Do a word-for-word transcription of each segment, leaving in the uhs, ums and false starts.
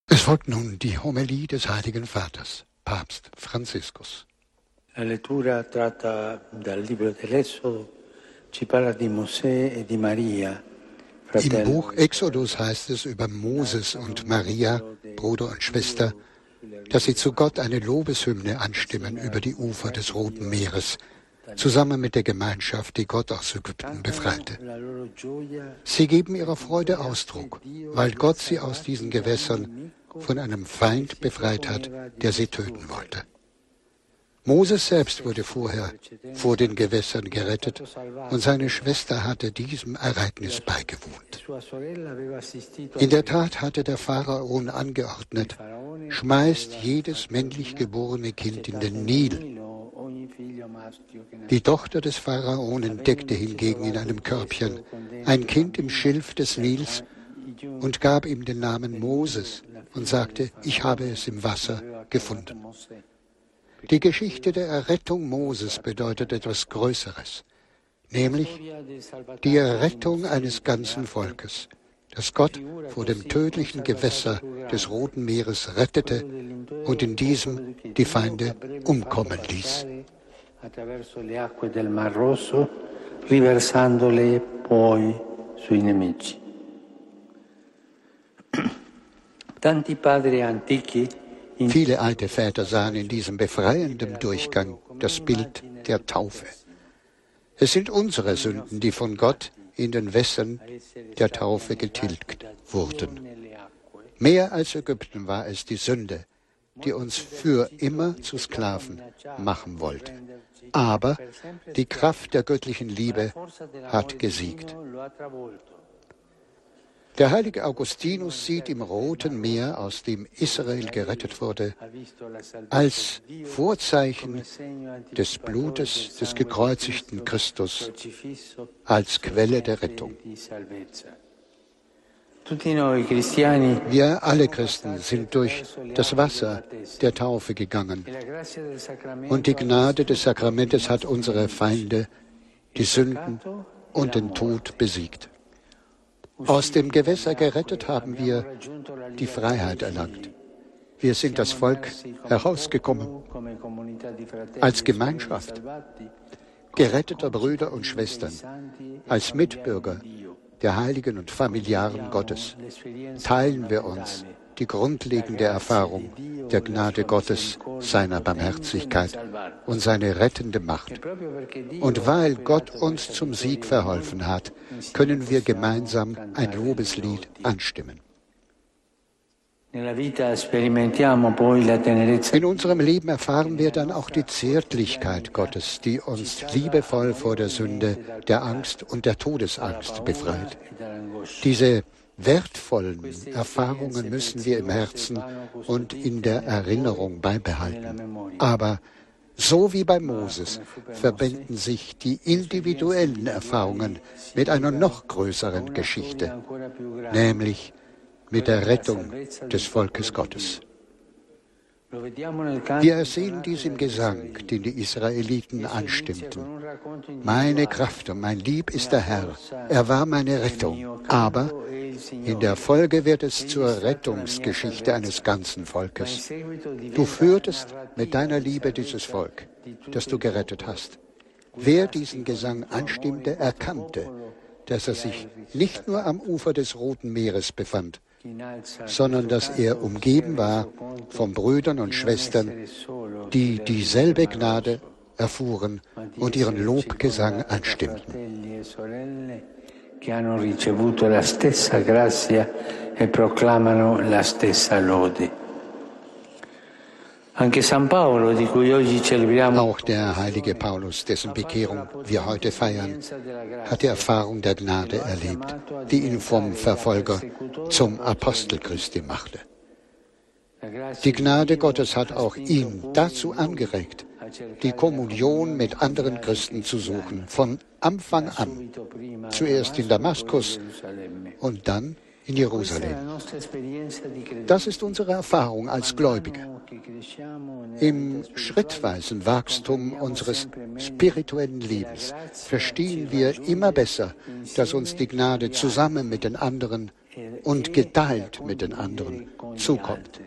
Es folgt nun die Homilie des Heiligen Vaters, Papst Franziskus. La lettura tratta dal libro dell'Esodo, ci parla di Mosè e di Maria. Im Buch Exodus heißt es über Moses und Maria, Bruder und Schwester, dass sie zu Gott eine Lobeshymne anstimmen über die Ufer des Roten Meeres, zusammen mit der Gemeinschaft, die Gott aus Ägypten befreite. Sie geben ihrer Freude Ausdruck, weil Gott sie aus diesen Gewässern von einem Feind befreit hat, der sie töten wollte. Moses selbst wurde vorher vor den Gewässern gerettet und seine Schwester hatte diesem Ereignis beigewohnt. In der Tat hatte der Pharaon angeordnet, schmeißt jedes männlich geborene Kind in den Nil. Die Tochter des Pharaon entdeckte hingegen in einem Körbchen ein Kind im Schilf des Nils und gab ihm den Namen Moses und sagte, ich habe es im Wasser gefunden. Die Geschichte der Errettung Moses bedeutet etwas Größeres, nämlich die Errettung eines ganzen Volkes, das Gott vor dem tödlichen Gewässer des Roten Meeres rettete und in diesem die Feinde umkommen ließ. Attraverso le acque del Mar Rosso, riversandole poi sui nemici. Tanti padri antichi. Viele alte Väter sahen in diesem befreienden Durchgang das Bild der Taufe. Es sind unsere Sünden, die von Gott in den Wässern der Taufe getilgt wurden. Mehr als Ägypten war es die Sünde, die uns für immer zu Sklaven machen wollte. Aber die Kraft der göttlichen Liebe hat gesiegt. Der heilige Augustinus sieht im Roten Meer, aus dem Israel gerettet wurde, als Vorzeichen des Blutes des gekreuzigten Christus, als Quelle der Rettung. Wir alle Christen sind durch das Wasser der Taufe gegangen und die Gnade des Sakramentes hat unsere Feinde, die Sünden und den Tod besiegt. Aus dem Gewässer gerettet haben wir die Freiheit erlangt. Wir sind das Volk herausgekommen als Gemeinschaft geretteter Brüder und Schwestern, als Mitbürger der Heiligen und Familiaren Gottes. Teilen wir uns die grundlegende Erfahrung der Gnade Gottes, seiner Barmherzigkeit und seine rettende Macht. Und weil Gott uns zum Sieg verholfen hat, können wir gemeinsam ein Lobeslied anstimmen. In unserem Leben erfahren wir dann auch die Zärtlichkeit Gottes, die uns liebevoll vor der Sünde, der Angst und der Todesangst befreit. Diese wertvollen Erfahrungen müssen wir im Herzen und in der Erinnerung beibehalten. Aber so wie bei Moses verbinden sich die individuellen Erfahrungen mit einer noch größeren Geschichte, nämlich mit der Rettung des Volkes Gottes. Wir sehen dies im Gesang, den die Israeliten anstimmten. Meine Kraft und mein Lieb ist der Herr, er war meine Rettung. Aber in der Folge wird es zur Rettungsgeschichte eines ganzen Volkes. Du führtest mit deiner Liebe dieses Volk, das du gerettet hast. Wer diesen Gesang anstimmte, erkannte, dass er sich nicht nur am Ufer des Roten Meeres befand, sondern dass er umgeben war von Brüdern und Schwestern, die dieselbe Gnade erfuhren und ihren Lobgesang anstimmten. Che hanno ricevuto la stessa grazia e proclamano la stessa lode. Anche San Paolo, di cui oggi celebriamo, auch der heilige Paulus, dessen Bekehrung wir heute feiern, hat die Erfahrung der Gnade erlebt, die ihn vom Verfolger zum Apostel Christi machte. Die Gnade Gottes hat auch ihn dazu angeregt, die Kommunion mit anderen Christen zu suchen, von Anfang an, zuerst in Damaskus und dann in Jerusalem. Das ist unsere Erfahrung als Gläubige. Im schrittweisen Wachstum unseres spirituellen Lebens verstehen wir immer besser, dass uns die Gnade zusammen mit den anderen und geteilt mit den anderen zukommt.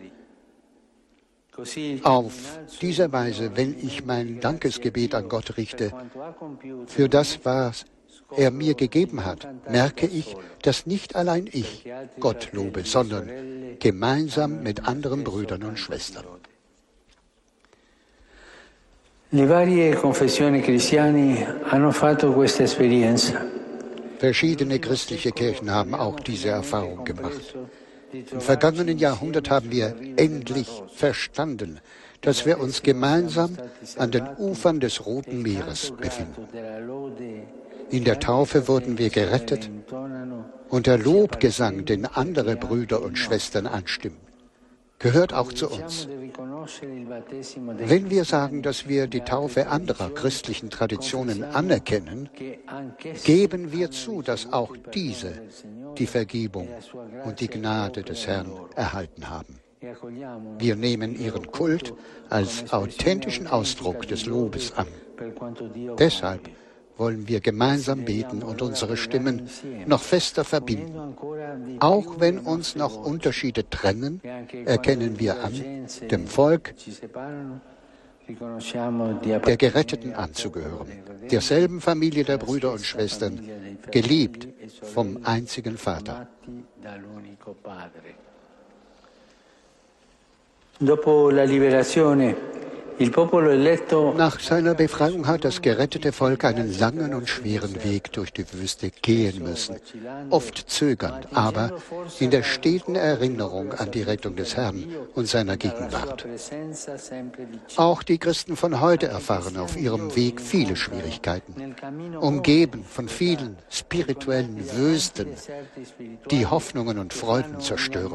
Auf diese Weise, wenn ich mein Dankesgebet an Gott richte, für das, was er mir gegeben hat, merke ich, dass nicht allein ich Gott lobe, sondern gemeinsam mit anderen Brüdern und Schwestern. Le varie confessioni cristiane hanno fatto questa esperienza. Verschiedene christliche Kirchen haben auch diese Erfahrung gemacht. Im vergangenen Jahrhundert haben wir endlich verstanden, dass wir uns gemeinsam an den Ufern des Roten Meeres befinden. In der Taufe wurden wir gerettet und der Lobgesang, den andere Brüder und Schwestern anstimmen, gehört auch zu uns. Wenn wir sagen, dass wir die Taufe anderer christlichen Traditionen anerkennen, geben wir zu, dass auch diese die Vergebung und die Gnade des Herrn erhalten haben. Wir nehmen ihren Kult als authentischen Ausdruck des Lobes an. Deshalb wollen wir gemeinsam beten und unsere Stimmen noch fester verbinden. Auch wenn uns noch Unterschiede trennen, erkennen wir an, dem Volk der Geretteten anzugehören, derselben Familie der Brüder und Schwestern, geliebt vom einzigen Vater. Dopo la liberazione, nach seiner Befreiung hat das gerettete Volk einen langen und schweren Weg durch die Wüste gehen müssen, oft zögernd, aber in der steten Erinnerung an die Rettung des Herrn und seiner Gegenwart. Auch die Christen von heute erfahren auf ihrem Weg viele Schwierigkeiten, umgeben von vielen spirituellen Wüsten, die Hoffnungen und Freuden zerstören.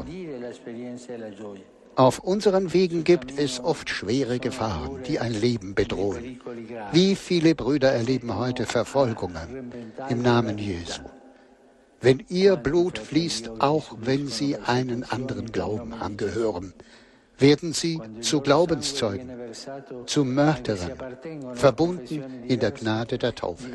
Auf unseren Wegen gibt es oft schwere Gefahren, die ein Leben bedrohen. Wie viele Brüder erleben heute Verfolgungen im Namen Jesu? Wenn ihr Blut fließt, auch wenn sie einen anderen Glauben angehören, werden sie zu Glaubenszeugen, zu Märtyrern, verbunden in der Gnade der Taufe.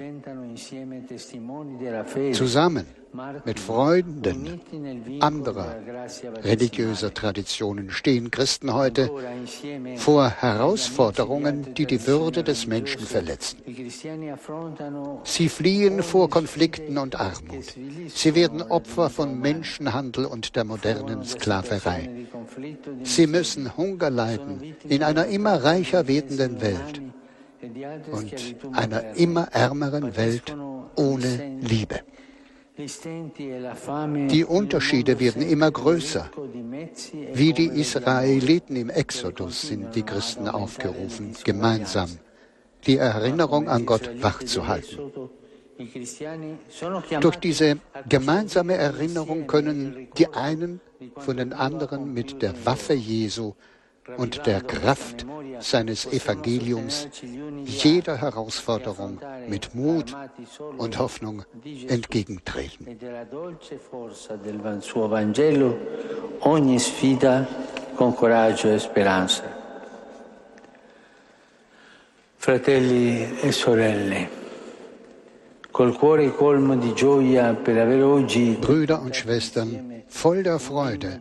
Zusammen mit Freunden anderer religiöser Traditionen stehen Christen heute vor Herausforderungen, die die Würde des Menschen verletzen. Sie fliehen vor Konflikten und Armut. Sie werden Opfer von Menschenhandel und der modernen Sklaverei. Sie müssen Hunger leiden in einer immer reicher werdenden Welt und einer immer ärmeren Welt ohne Liebe. Die Unterschiede werden immer größer. Wie die Israeliten im Exodus sind die Christen aufgerufen, gemeinsam die Erinnerung an Gott wachzuhalten. Durch diese gemeinsame Erinnerung können die einen von den anderen mit der Waffe Jesu und der Kraft seines Evangeliums jeder Herausforderung mit Mut und Hoffnung entgegentreten. Fratelli e sorelle, col cuore colmo di gioia per avere oggi Brüder und Schwestern, voll der Freude,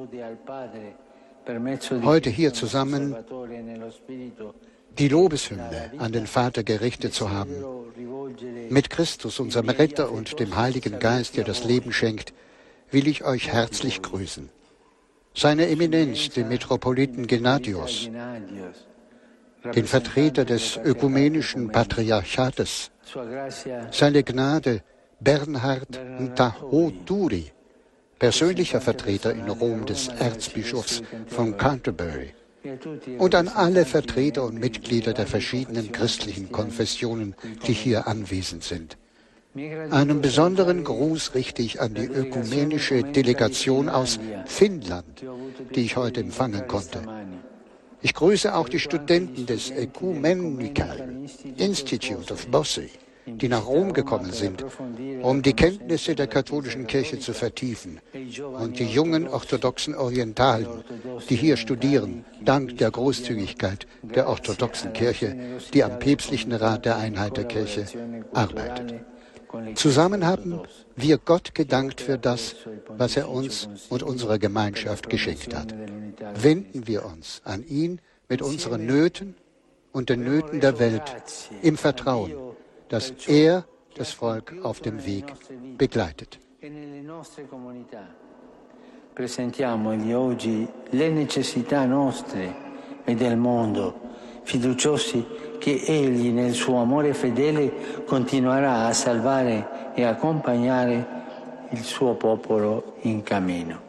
heute hier zusammen die Lobeshymne an den Vater gerichtet zu haben, mit Christus, unserem Retter und dem Heiligen Geist, der das Leben schenkt, will ich euch herzlich grüßen. Seine Eminenz, den Metropoliten Gennadios, den Vertreter des ökumenischen Patriarchates, seine Gnade Bernhard Ntahoduri, persönlicher Vertreter in Rom des Erzbischofs von Canterbury, und an alle Vertreter und Mitglieder der verschiedenen christlichen Konfessionen, die hier anwesend sind. Einen besonderen Gruß richte ich an die ökumenische Delegation aus Finnland, die ich heute empfangen konnte. Ich grüße auch die Studenten des Ecumenical Institute of Bossey, die nach Rom gekommen sind, um die Kenntnisse der katholischen Kirche zu vertiefen, und die jungen orthodoxen Orientalen, die hier studieren, dank der Großzügigkeit der orthodoxen Kirche, die am päpstlichen Rat der Einheit der Kirche arbeitet. Zusammen haben wir Gott gedankt für das, was er uns und unserer Gemeinschaft geschenkt hat. Wenden wir uns an ihn mit unseren Nöten und den Nöten der Welt im Vertrauen, dass er das Volk auf dem Weg begleitet. Presentiamogli oggi le necessità nostre e del mondo, fiduciosi che Egli nel suo amore fedele continuerà a salvare e accompagnare il suo popolo in cammino.